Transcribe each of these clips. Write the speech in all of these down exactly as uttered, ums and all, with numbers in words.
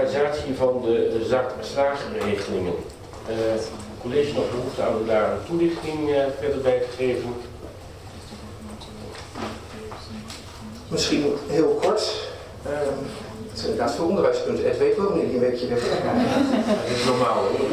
formalisatie van de zak-slagerregelingen. Uh, het college nog behoefte aan daar een toelichting uh, verder bij te geven. Misschien heel kort. Uh, het zijn inderdaad veel onderwijspunten. Ed weet wel wanneer die een weekje weg is. Dat is normaal hoor.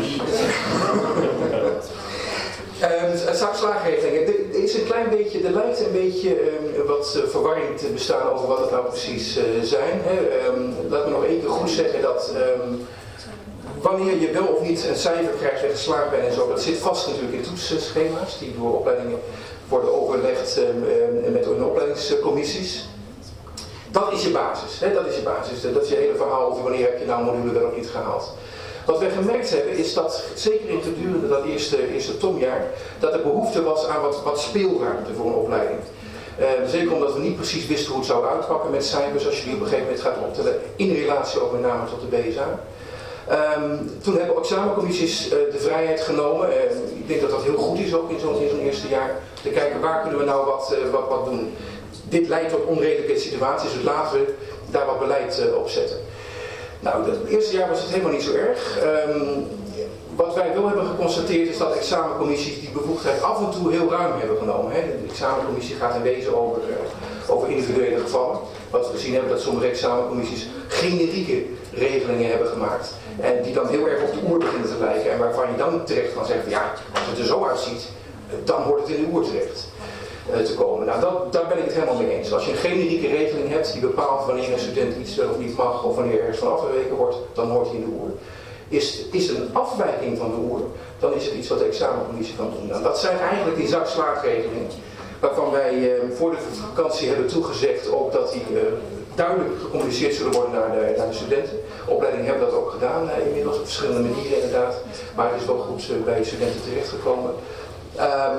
Uh, het zakslaagregeling. Er is een klein beetje, er lijkt een beetje uh, wat uh, verwarring te bestaan over wat het nou precies uh, zijn. Hè. Um, laat me nog één keer goed zeggen dat um, wanneer je wel of niet een cijfer krijgt en geslaagd bent en zo, dat zit vast natuurlijk in toetsschema's die door opleidingen worden overlegd uh, met de opleidingscommissies. Dat is je basis. Hè. Dat is je basis. Dat is je hele verhaal over wanneer heb je nou module wel of niet gehaald. Wat wij gemerkt hebben is dat, zeker in gedurende dat eerste, eerste tomjaar, dat er behoefte was aan wat, wat speelruimte voor een opleiding. Uh, zeker omdat we niet precies wisten hoe het zou uitpakken met cijfers als je die op een gegeven moment gaat optellen in relatie ook met name tot de B S A. Um, toen hebben examencommissies uh, de vrijheid genomen, uh, ik denk dat dat heel goed is ook in zo'n zo eerste jaar, te kijken waar kunnen we nou wat, uh, wat, wat doen. Dit leidt tot onredelijke situaties, dus laten we daar wat beleid uh, op zetten. Nou, het eerste jaar was het helemaal niet zo erg. Um, wat wij wel hebben geconstateerd is dat examencommissies die bevoegdheid af en toe heel ruim hebben genomen. Hè. De examencommissie gaat in wezen over, uh, over individuele gevallen. Wat we gezien hebben dat sommige examencommissies generieke regelingen hebben gemaakt. En die dan heel erg op de oer beginnen te lijken. En waarvan je dan terecht kan zeggen, ja, als het er zo uitziet, dan hoort het in de oer terecht. Te komen. Nou, dat, daar ben ik het helemaal mee eens. Als je een generieke regeling hebt die bepaalt wanneer een student iets wel of niet mag of wanneer ergens van afgeweken wordt, dan hoort hij in de oer. Is, is er een afwijking van de oer, dan is het iets wat de examencommissie kan doen. Nou, dat zijn eigenlijk die zakslaagregelingen waarvan wij eh, voor de vakantie hebben toegezegd ook dat die eh, duidelijk gecommuniceerd zullen worden naar de, naar de studenten. De opleidingen hebben dat ook gedaan eh, inmiddels op verschillende manieren inderdaad, maar het is wel goed eh, bij studenten terechtgekomen. Um,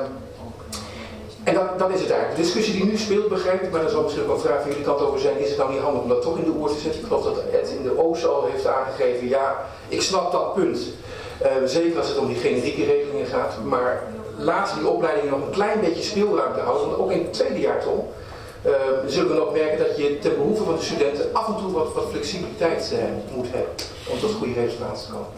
En dat, dat is het eigenlijk. De discussie die nu speelt, begrijp ik, maar daar zal misschien ook wel een vraag van jullie kant over zijn. Is het nou niet handig om dat toch in de oor te zetten? Ik geloof dat Ed in de Oost al heeft aangegeven, ja, ik snap dat punt. Uh, zeker als het om die generieke regelingen gaat. Maar laten die opleidingen nog een klein beetje speelruimte houden. Want ook in het tweede jaar, Tom, uh, zullen we nog merken dat je ten behoeve van de studenten af en toe wat, wat flexibiliteit uh, moet hebben. Om tot goede resultaten te komen.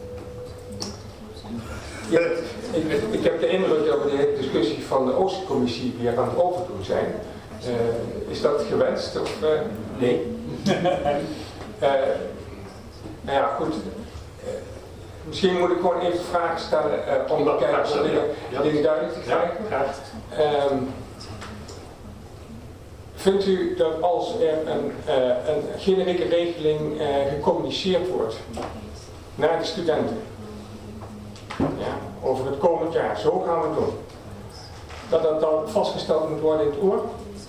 Ja, ik, ik heb de indruk dat we de hele discussie van de Oostercommissie weer aan het overdoen zijn. Uh, is dat gewenst? Of, uh, nee? uh, nou ja, goed. Uh, misschien moet ik gewoon even vragen stellen uh, om te kijken of dingen, ja. dingen duidelijk te krijgen. Ja, um, vindt u dat als er een, uh, een generieke regeling uh, gecommuniceerd wordt naar de studenten, ja, over het komend jaar, zo gaan we het doen, dat dat dan vastgesteld moet worden in het oor?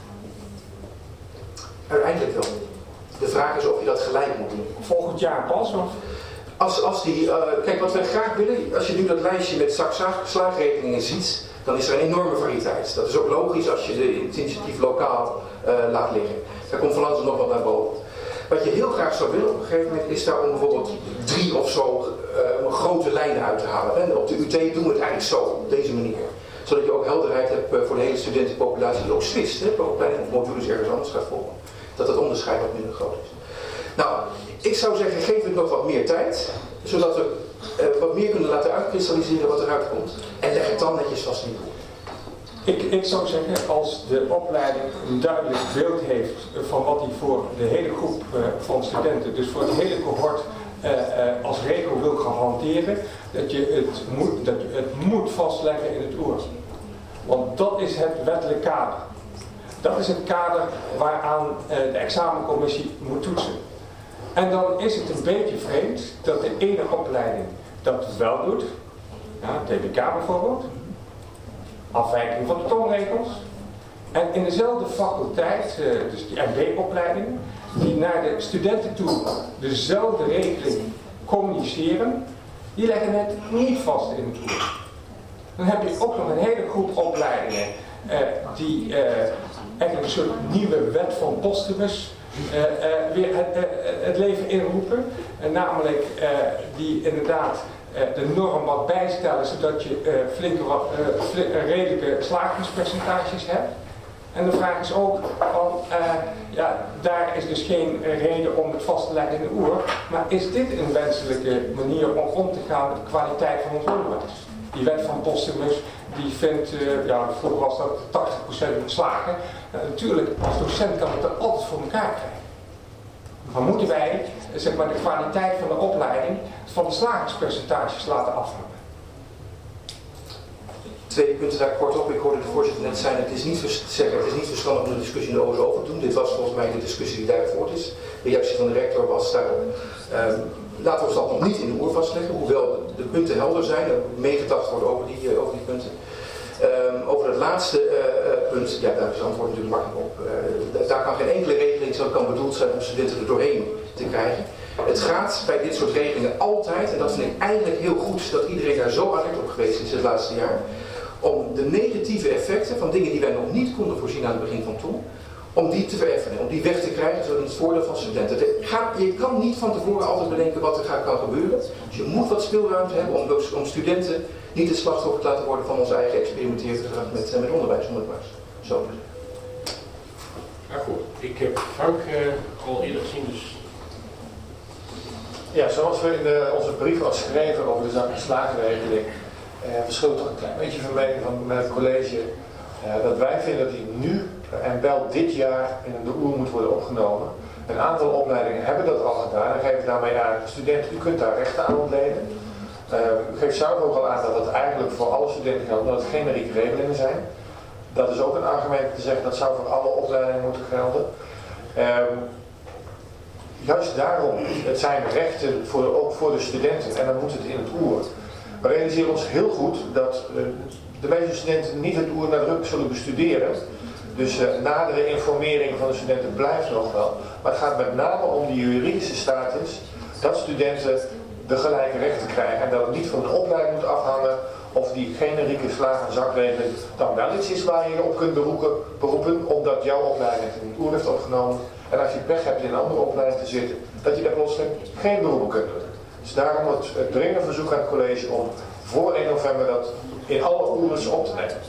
Uiteindelijk wel. De vraag is of je dat gelijk moet doen. Volgend jaar pas? Of? Als, als die, uh, kijk, wat wij graag willen, als je nu dat lijstje met zakslaagregelingen ziet, dan is er een enorme variëteit. Dat is ook logisch als je de, het initiatief lokaal uh, laat liggen. Daar komt van alles nog wat naar boven. Wat je heel graag zou willen op een gegeven moment is daar om bijvoorbeeld drie of zo uh, grote lijnen uit te halen. En op de U T doen we het eigenlijk zo, op deze manier. Zodat je ook helderheid hebt uh, voor de hele studentenpopulatie die ook switcht, hè, per opleiding of modules ergens anders gaat volgen. Dat het onderscheid wat minder groot is. Nou, ik zou zeggen, geef het nog wat meer tijd, zodat we uh, wat meer kunnen laten uitkristalliseren wat eruit komt. En leg het dan netjes vast in de boel. Ik, ik zou zeggen, als de opleiding een duidelijk beeld heeft van wat hij voor de hele groep uh, van studenten, dus voor de hele cohort, uh, uh, als regel wil gaan hanteren, dat je, het moet, dat je het moet vastleggen in het oer. Want dat is het wettelijk kader. Dat is het kader waaraan uh, de examencommissie moet toetsen. En dan is het een beetje vreemd dat de ene opleiding dat wel doet, ja, T B K bijvoorbeeld, afwijking van de toonregels, en in dezelfde faculteit, uh, dus die M B-opleiding, die naar de studenten toe dezelfde regeling communiceren, die leggen het niet vast in het oer. Dan heb je ook nog een hele groep opleidingen uh, die uh, eigenlijk een soort nieuwe wet van Postumus uh, uh, weer het, uh, het leven inroepen. Uh, namelijk uh, die inderdaad uh, de norm wat bijstellen zodat je uh, flinke, uh, flinke, redelijke slagingspercentages hebt. En de vraag is ook, van, uh, ja, daar is dus geen reden om het vast te leggen in de oer, maar is dit een wenselijke manier om om te gaan met de kwaliteit van ons onderwijs? Die wet van Postumus, die vindt, uh, ja, vroeger was dat tachtig procent ontslagen. Uh, natuurlijk, als docent kan het er altijd voor elkaar krijgen. Maar moeten wij, zeg maar, de kwaliteit van de opleiding van de slagingspercentages laten afhangen? Twee punten daar kort op. Ik hoorde de voorzitter net zijn, het is niet, zeggen, het is niet verstandig om de discussie in de O S over te doen. Dit was volgens mij de discussie die daar voort is. De reactie van de rector was daarop. Um, laten we dat nog niet in de oer vastleggen, hoewel de punten helder zijn. Er moet meegedacht worden over die, uh, over die punten. Um, over het laatste uh, punt, ja, daar is het antwoord natuurlijk makkelijk op. Uh, daar kan geen enkele regeling zo kan bedoeld zijn om studenten er doorheen te krijgen. Het gaat bij dit soort regelingen altijd, en dat vind ik eigenlijk heel goed dat iedereen daar zo alert op geweest is het laatste jaar, om de negatieve effecten van dingen die wij nog niet konden voorzien aan het begin van toen, om die te vereffenen, om die weg te krijgen, zodat het voordeel van studenten. Je kan niet van tevoren altijd bedenken wat er kan gebeuren. Dus je moet wat speelruimte hebben om, om studenten niet het slachtoffer te laten worden van ons eigen experimenteerde gedrag met, met onderwijs, onderwijs. Zo. Ja, goed. Ik heb Frank uh, al eerder gezien, dus... Ja, zoals we in de, onze brief al schreven over de zak- en slagenregeling, eh, verschilt toch een klein beetje van mening van het college. Uh, dat wij vinden dat die nu en wel dit jaar in de oer moet worden opgenomen. Een aantal opleidingen hebben dat al gedaan en geven daarmee aan, studenten, u kunt daar rechten aan ontlenen. Uh, u geeft zelf ook al aan dat het eigenlijk voor alle studenten geldt, omdat het generieke regelingen zijn. Dat is ook een argument te zeggen, dat zou voor alle opleidingen moeten gelden. Um, juist daarom, het zijn rechten voor, ook voor de studenten en dan moet het in het oer. We realiseren ons heel goed dat uh, de meeste studenten niet het oer nadrukkelijk zullen bestuderen. Dus uh, nadere informering van de studenten blijft nog wel. Maar het gaat met name om die juridische status, dat studenten de gelijke rechten krijgen en dat het niet van een opleiding moet afhangen of die generieke slaag- en zakregeling dan wel iets is waar je je op kunt beroepen, beroepen omdat jouw opleiding het in het oer heeft opgenomen. En als je pech hebt in een andere opleiding te zitten, dat je daar plotseling geen beroepen kunt doen. Dus daarom het, het dringende verzoek aan het college om voor één november dat in alle oers op te nemen.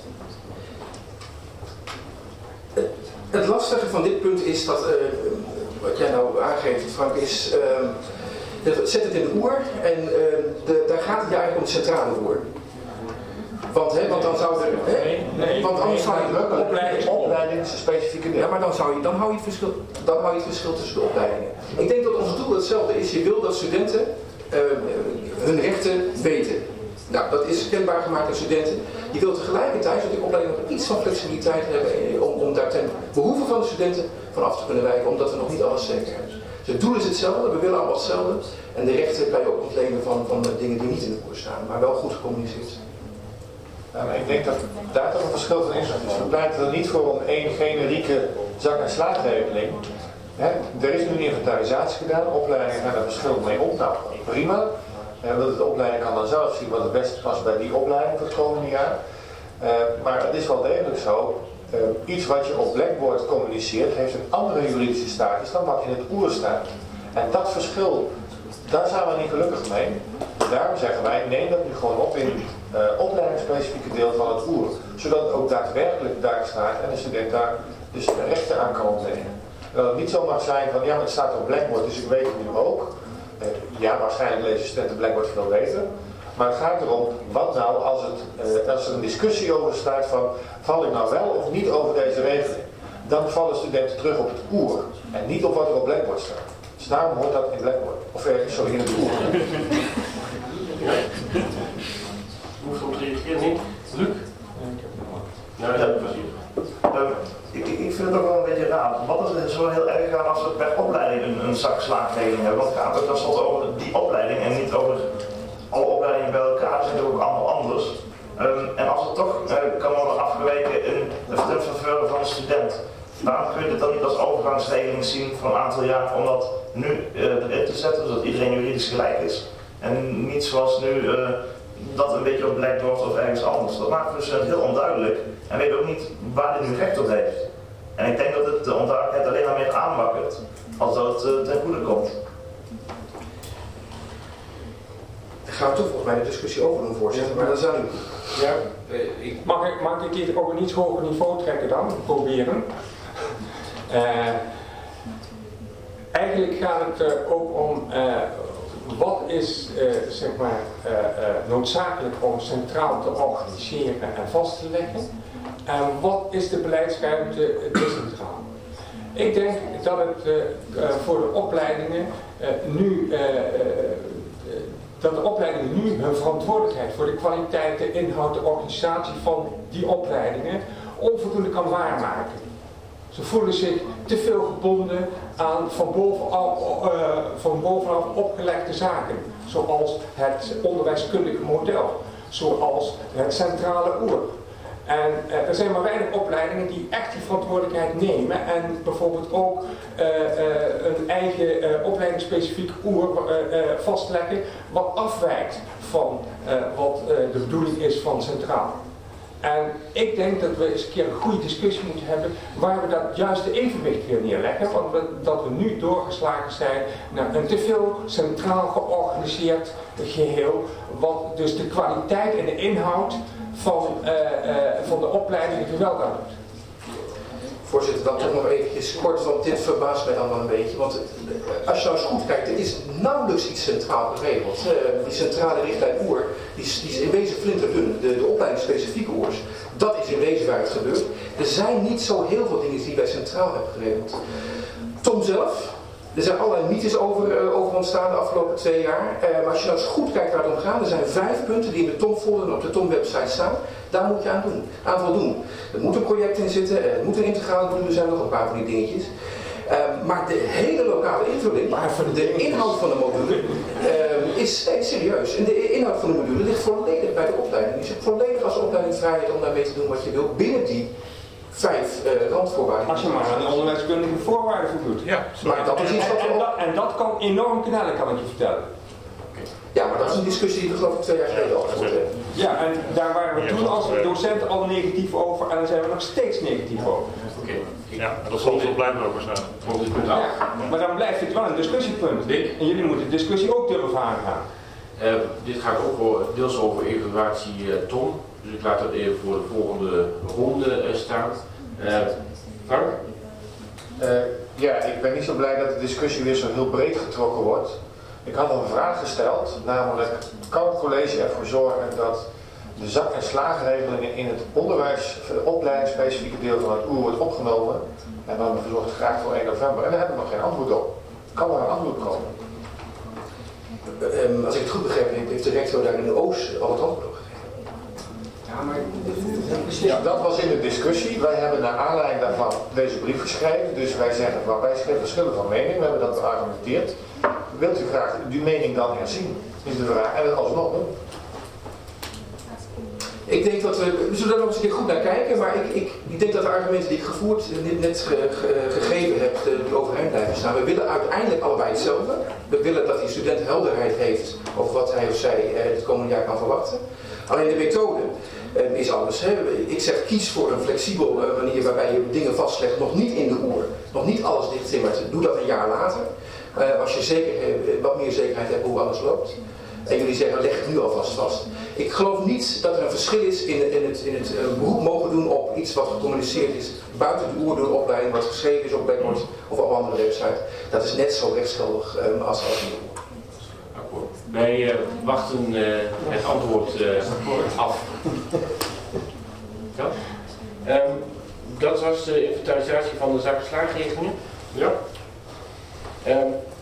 Het lastige van dit punt is dat, uh, wat jij nou aangeeft Frank, is, uh, zet het in de oer en uh, de, daar gaat het je eigenlijk om het centrale oer. Want, hè, want dan zou er, hè, nee, nee, want anders zou je de opleiding, opleidingsspecifieke deel. Ja, maar dan, zou je, dan, hou je het verschil, dan hou je het verschil tussen de opleidingen. Ik denk dat ons doel hetzelfde is. Je wil dat studenten uh, hun rechten weten. Nou, dat is kenbaar gemaakt aan studenten. Je wilt tegelijkertijd dat die opleiding nog iets van flexibiliteit hebben om, om daar ten behoeve van de studenten van af te kunnen wijken, omdat we nog niet alles zeker hebben. Dus het doel is hetzelfde, we willen allemaal hetzelfde. En de rechten kan je ook ontlenen van, van dingen die niet in de koers staan, maar wel goed gecommuniceerd zijn. Ja, maar ik denk dat daar toch een verschil van is. Dus we pleiten er niet voor om één generieke zak- en slaagregeling. He, er is nu een inventarisatie gedaan, opleidingen gaan er verschillend mee om. Nou, prima. Ja, dat de opleiding kan dan zelf zien wat het beste past bij die opleiding voor het komende jaar. Uh, maar het is wel degelijk zo, uh, iets wat je op Blackboard communiceert heeft een andere juridische status dan wat in het oer staat. En dat verschil, daar zijn we niet gelukkig mee. Dus daarom zeggen wij, neem dat nu gewoon op in het uh, opleidingsspecifieke deel van het oer. Zodat het ook daadwerkelijk daar staat en de student daar dus rechten aan kan ontnemen. Dat het niet zo mag zijn van, ja maar het staat op Blackboard dus ik weet het nu ook. Ja, waarschijnlijk lezen studenten Blackboard veel beter. Maar het gaat erom, wat nou als, het, eh, als er een discussie over staat van, val ik nou wel of niet over deze regeling? Dan vallen studenten terug op het oer en niet op wat er op Blackboard staat. Dus daarom hoort dat in Blackboard. Of eh, sorry, in het oer. Hoe komt reageren niet? Luc? Nou, dat precies. Uh, ik, ik vind het ook wel een beetje raar. Wat is er zo heel erg aan als we per opleiding een, een zak slaagregeling hebben? Want het gaat ook tenslotte over die opleiding en niet over alle opleidingen bij elkaar. Zijn er ook allemaal anders. Um, en als het toch uh, kan worden afgeweken in de vertrouwen van een student, waarom kun je dit dan niet als overgangsregeling zien voor een aantal jaar om dat nu uh, erin te zetten, zodat iedereen juridisch gelijk is? En niet zoals nu uh, dat een beetje op Blackboard of ergens anders. Dat maakt dus heel onduidelijk en weet ook niet waar hij nu recht op heeft. En ik denk dat het de onduidelijkheid alleen maar meer aanwakkert als dat het uh, ten goede komt. gaan we toch volgens mij de discussie over doen, voorzitter, maar dat is aan u. Ja, uh, ik... Mag ik, mag ik dit op een iets hoger niveau trekken dan? Proberen. Uh, eigenlijk gaat het er ook om uh, wat is uh, zeg maar, uh, uh, noodzakelijk om centraal te organiseren en vast te leggen. En wat is de beleidsruimte decentraal? Ik denk dat het uh, uh, voor de opleidingen uh, nu uh, uh, dat de opleidingen nu hun verantwoordelijkheid voor de kwaliteit, de inhoud, de organisatie van die opleidingen onvoldoende kan waarmaken. Ze voelen zich te veel gebonden aan van bovenaf, uh, van bovenaf opgelegde zaken, zoals het onderwijskundige model, zoals het centrale oer. En uh, er zijn maar weinig opleidingen die echt die verantwoordelijkheid nemen en bijvoorbeeld ook uh, uh, een eigen uh, opleidingsspecifiek oer uh, uh, vastleggen wat afwijkt van uh, wat uh, de bedoeling is van centraal. En ik denk dat we eens een keer een goede discussie moeten hebben waar we dat juiste evenwicht weer neerleggen, want we, dat we nu doorgeslagen zijn naar een te veel centraal georganiseerd geheel, wat dus de kwaliteit en de inhoud van, uh, uh, van de opleiding geweld aan doet. Voorzitter, dan toch nog eventjes kort, want dit verbaast mij dan wel een beetje. Want als je nou eens goed kijkt, er is nauwelijks iets centraal geregeld. Uh, die centrale richtlijn oer, die is, die is in wezen flinterdun. De, de opleidingsspecifieke oers, dat is in wezen waar het gebeurt. Er zijn niet zo heel veel dingen die wij centraal hebben geregeld. Tom zelf, er zijn allerlei mythes over, uh, over ontstaan de afgelopen twee jaar. Uh, maar als je nou eens goed kijkt waar het om gaat, er zijn vijf punten die in de Tom folder en op de Tom website staan. Daar moet je aan, doen, aan voldoen. Er moet een project in zitten, er moet een integrale module zijn, nog een paar van die dingetjes. Uh, maar de hele lokale invulling, de inhoud van de module, uh, is nee, serieus. En de inhoud van de module ligt volledig bij de opleiding. Je zit volledig als opleiding vrijheid om daarmee te doen wat je wil binnen die vijf uh, randvoorwaarden. Als je maar aan de onderwijskundige voorwaarden voldoet. Ja, maar dat is iets wat en, en, dat, en dat kan enorm knellen, kan ik je vertellen. Ja, maar dat is een discussie die we geloof ik twee jaar geleden al gevoerd hebben. Ja, en daar waren we toen als docenten al negatief over en daar zijn we nog steeds negatief over. Oké. Okay. Ja, dat zal zo blijven over staan. Ja, maar dan blijft het wel een discussiepunt. En jullie moeten de discussie ook durven aangaan. Uh, dit gaat ook voor, deels over evaluatie uh, Tom. Dus ik laat dat even voor de volgende ronde uh, staan. Uh, Frank? Uh, ja, ik ben niet zo blij dat de discussie weer zo heel breed getrokken wordt. Ik had een vraag gesteld, namelijk kan het college ervoor zorgen dat de zak- en slaagregelingen in het onderwijs, het opleidingsspecifieke deel van het oer wordt opgenomen en dan verzorgt het graag voor één november. En daar heb ik nog geen antwoord op. Kan er een antwoord komen? Uh, um, als ik het goed begrepen heb, heeft de rector daar in de Oost al het antwoord op gegeven. Ja, maar ja, dat was in de discussie. Wij hebben naar aanleiding daarvan deze brief geschreven. Dus wij zeggen van wij schrijven verschillen van mening. We hebben dat beargumenteerd. Wilt u graag uw mening dan herzien? Is de vraag. En dat alsnog doen. Ik denk dat we, we zullen daar nog eens een keer goed naar kijken, maar ik, ik, ik denk dat de argumenten die ik gevoerd, net, net ge, ge, gegeven heb, die overeind blijven staan. We willen uiteindelijk allebei hetzelfde. We willen dat die student helderheid heeft over wat hij of zij eh, het komende jaar kan verwachten. Alleen de methode eh, is anders. Hè. Ik zeg kies voor een flexibel uh, manier waarbij je dingen vastlegt, nog niet in de oer, nog niet alles dichttimmert. Doe dat een jaar later. Uh, als je zeker, uh, wat meer zekerheid hebt hoe alles loopt. En jullie zeggen, leg het nu alvast vast. Ik geloof niet dat er een verschil is in, in het, in het uh, beroep mogen doen op iets wat gecommuniceerd is buiten de oer door de opleiding, wat geschreven is op Blackboard of op andere websites. Dat is net zo rechtsgeldig um, als als in de oer. Akkoord. Wij uh, wachten uh, het antwoord uh, af. Ja? Um, dat was de inventarisatie van de zak- en slaagregelingen. Ja. Um,